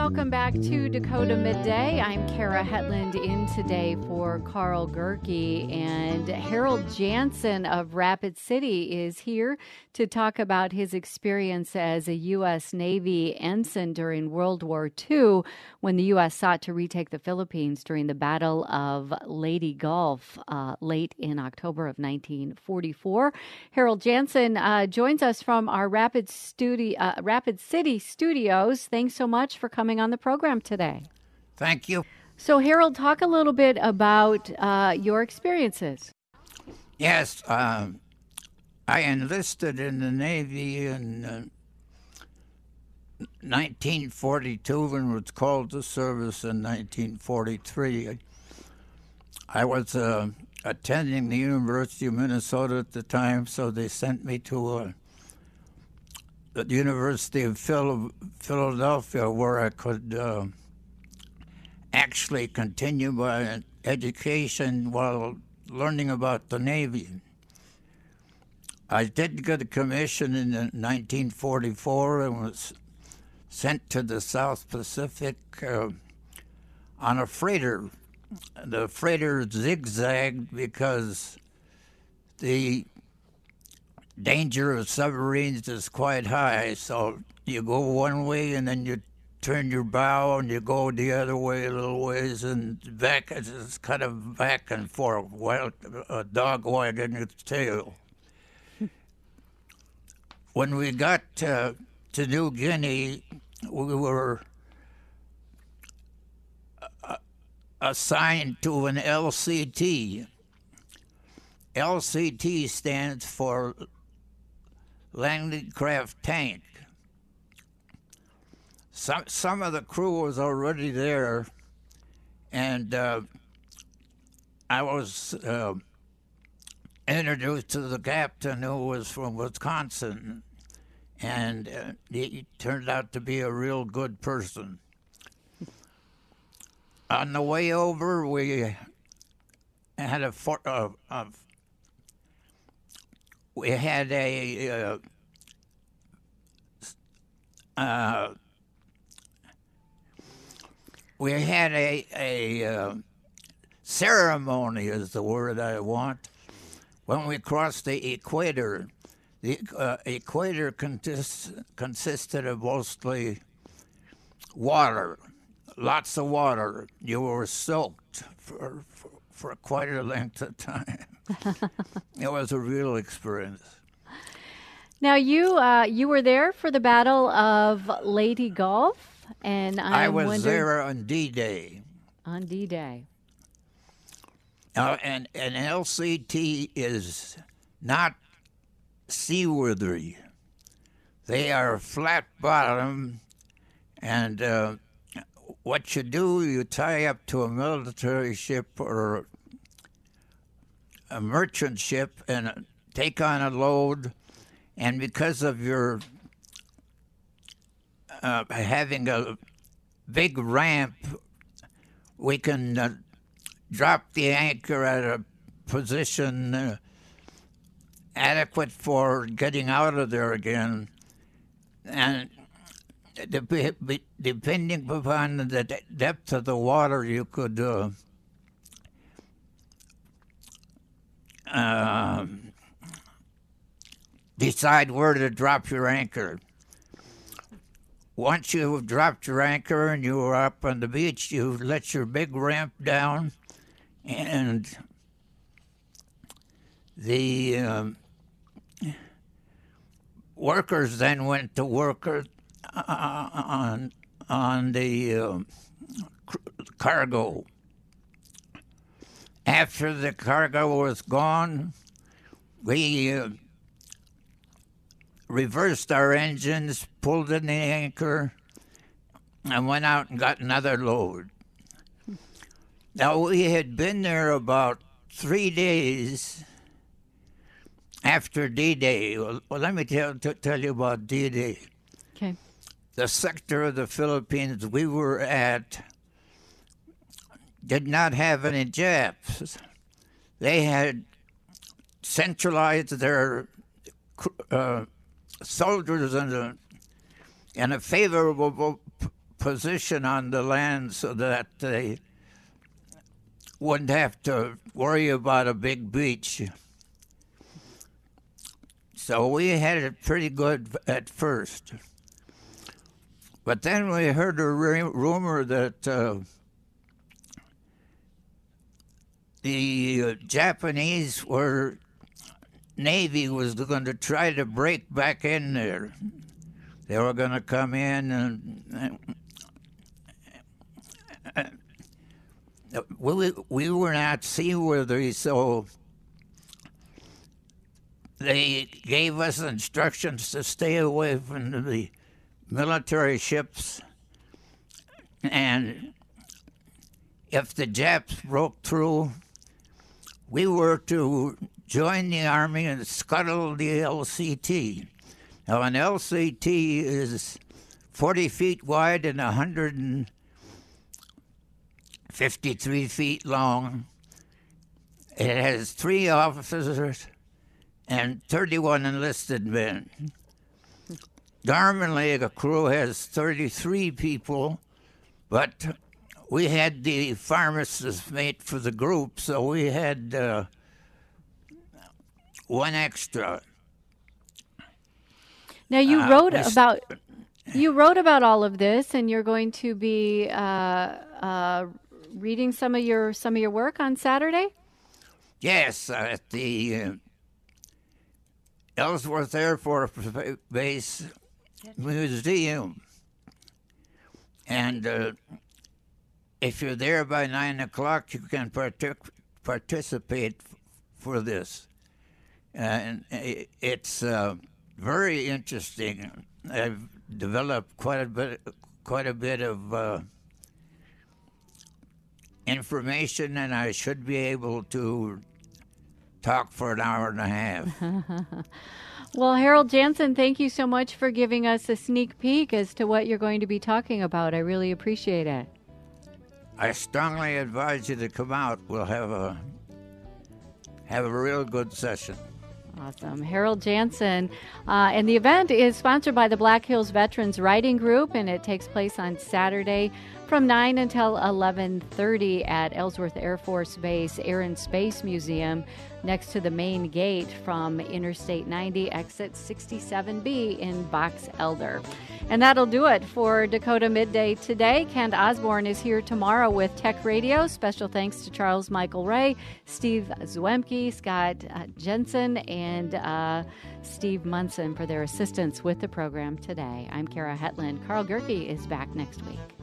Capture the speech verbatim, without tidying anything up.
Welcome back to Dakota Midday. I'm Kara Hetland in today for Carl Gerke, and Harold Jansen of Rapid City is here to talk about his experience as a U S Navy ensign during World War Two when the U S sought to retake the Philippines during the Battle of Leyte Gulf uh, late in October of nineteen forty-four. Harold Jansen uh, joins us from our Rapid, studi- uh, Rapid City studios. Thanks so much for coming on the program today. Thank you. So, Harold, talk a little bit about uh, your experiences. Yes, uh, I enlisted in the Navy in uh, nineteen forty-two and was called to service in nineteen forty-three. I was uh, attending the University of Minnesota at the time, so they sent me to uh, the University of Phil- Philadelphia, where I could uh, actually continue my education while learning about the Navy. I did get a commission in nineteen forty-four and was sent to the South Pacific uh, on a freighter. The freighter zigzagged because the danger of submarines is quite high, so you go one way and then you turn your bow and you go the other way a little ways and back. It's kind of back and forth, while a dog wagging its tail. When we got uh, to New Guinea, we were uh, assigned to an L C T. L C T stands for Landing Craft Tank. Some some of the crew was already there, and uh, I was uh, introduced to the captain, who was from Wisconsin, and uh, he turned out to be a real good person. On the way over, we had a, for, uh, uh, we had a uh, uh, we had a a uh, ceremony, is the word I want, when we crossed the equator. The uh, equator consist, consisted of mostly water, lots of water. You were soaked for, for, for quite a length of time. It was a real experience. Now, you uh, you were there for the Battle of Leyte Gulf, and I'm I was wondering, there on D-Day. On D-Day. Uh, and, and L C T is not seaworthy. They are flat bottom, and uh, what you do, you tie up to a military ship or a merchant ship and take on a load, and because of your uh, having a big ramp, we can uh, drop the anchor at a position uh, adequate for getting out of there again, and depending upon the depth of the water, you could uh, uh, decide where to drop your anchor. Once you've dropped your anchor and you are up on the beach, you let your big ramp down, and the um, workers then went to work uh, on on the uh, cargo. After the cargo was gone, we uh, reversed our engines, pulled in the anchor, and went out and got another load. Now, we had been there about three days after D-Day. Well, well let me tell, t- tell you about D-Day. Okay. The sector of the Philippines we were at did not have any Japs. They had centralized their uh, soldiers in a, in a favorable position on the land so that they wouldn't have to worry about a big beach. So we had it pretty good at first. But then we heard a rumor that uh, the uh, Japanese were Navy was going to try to break back in there. They were going to come in and uh, uh, we we were not seaworthy, so they gave us instructions to stay away from the military ships, and if the Japs broke through, we were to join the Army and scuttle the L C T. Now, an L C T is forty feet wide and one hundred fifty-three feet long. It has three officers and thirty-one enlisted men. Normally, a crew has thirty-three people, but we had the pharmacist mate for the group, so we had uh, one extra. Now, you Uh, wrote we st- about you wrote about all of this, and you're going to be uh, uh, reading some of your some of your work on Saturday. Yes, uh, at the uh, Ellsworth Air Force Base Museum. And uh, if you're there by nine o'clock, you can partic- participate f- for this. And i- it's uh, very interesting. I've developed quite a bit, quite a bit of uh, information, and I should be able to talk for an hour and a half. Well, Harold Jansen, thank you so much for giving us a sneak peek as to what you're going to be talking about. I really appreciate it. I strongly advise you to come out. We'll have a have a real good session. Awesome. Harold Jansen. Uh, and the event is sponsored by the Black Hills Veterans Writing Group, and it takes place on Saturday from nine until eleven thirty at Ellsworth Air Force Base Air and Space Museum, next to the main gate from Interstate ninety, exit sixty-seven B in Box Elder. And that'll do it for Dakota Midday today. Kent Osborne is here tomorrow with Tech Radio. Special thanks to Charles Michael Ray, Steve Zwemke, Scott uh, Jensen, and uh, Steve Munson for their assistance with the program today. I'm Kara Hetland. Carl Gerke is back next week.